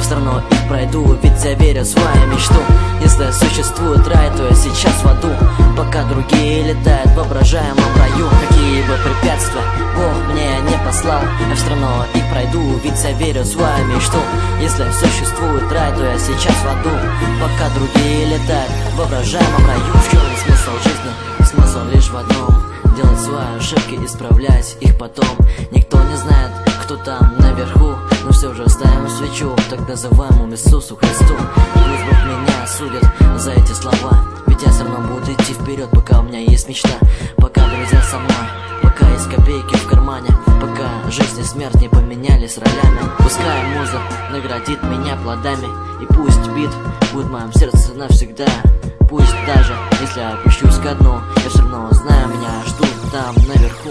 все равно их пройду, ведь я верю в свою мечту. Если существует рай, то я сейчас в аду, пока другие летают в воображаемом раю. Какие бы препятствия Бог мне не послал, я все равно их пройду, ведь я верю в свою мечту. Если существует рай, то я сейчас в аду, пока другие летают в воображаемом раю. В чем смысл жизни? Смысл лишь в одном: делать свои ошибки, исправлять их потом. Никто не знает, кто там наверху, но все же ставим свечу так называемому Иисусу Христу. Пусть Бог меня судит за эти слова, ведь я все равно буду идти вперед, пока у меня есть мечта. Пока друзья со мной, пока есть копейки в кармане, пока жизнь и смерть не поменялись ролями. Пускай муза наградит меня плодами, и пусть бит будет в моем сердце навсегда. Пусть даже если я опущусь ко дну, я все равно знаю, меня ждут там наверху.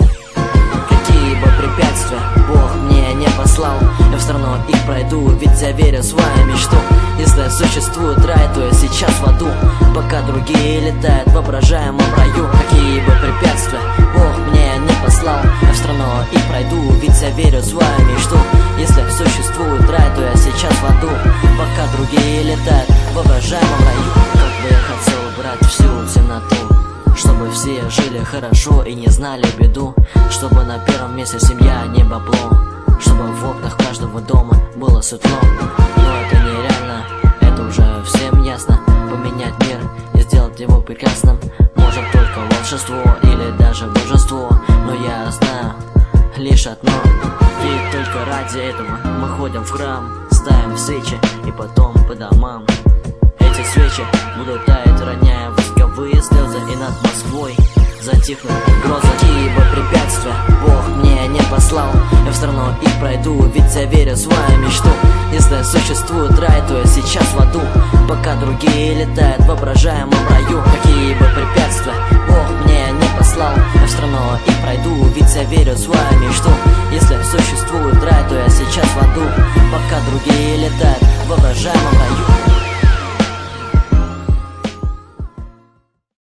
Какие бы препятствия Бог мне не послал, я все равно их пройду, ведь я верю в свою мечту. Если существует рай, то я сейчас в аду, пока другие летают в воображаемом раю. Какие бы препятствия Бог мне не послал, я все равно их пройду, ведь я верю в свою мечту. Если существует рай, то я сейчас в аду, пока другие летают в воображаемом раю. Как бы я хотел убрать всю темноту, чтобы все жили хорошо и не знали беду, чтобы на первом месте семья, не бабло, чтобы в окнах каждого дома было светло. Но это нереально, это уже всем ясно. Поменять мир и сделать его прекрасным может только волшебство или даже божество. Но я знаю лишь одно, ведь только ради этого мы ходим в храм, ставим свечи и потом по домам. Эти свечи будут таять, роняя восковые слезы, и над Москвой затихнут грозы. Какие бы препятствия Бог мне не послал, я все равно их пройду, ведь я верю в свою мечту. Если существует рай, то я сейчас в аду, пока другие летают в воображаемом раю. Какие бы препятствия Бог мне не послал, я все равно их пройду, ведь я верю в свою мечту. Если существует рай, то я сейчас в аду, пока другие летают в воображаемом раю.